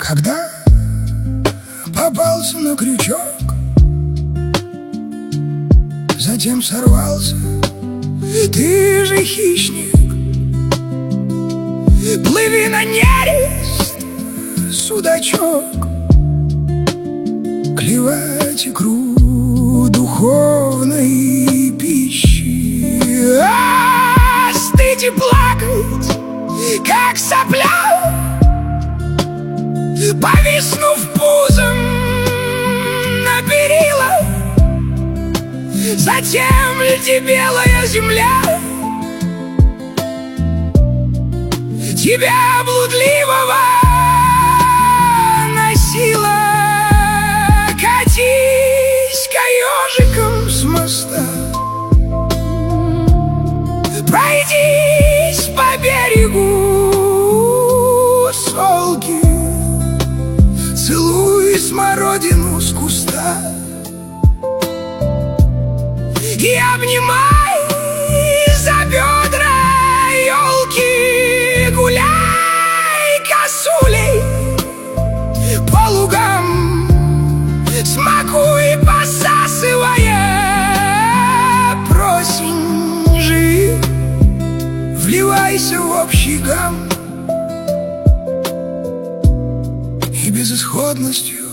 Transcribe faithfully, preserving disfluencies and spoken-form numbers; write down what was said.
Когда попался на крючок, затем сорвался. Ты же хищник, плыви на нерест, судачок, клевать икру духовной пищи, а стыть и плакать, как сопля, повиснув пузом на перила. Затем ли белая земля тебя блудливого носила? Катись-ка ежиком с моста, пройдись по берегу Солки, целуй смородину с куста и обнимай за бедра елки. Гуляй косулей по лугам, смакуй, посасывая просень. Живи, вливайся в общий гам, и безысходностью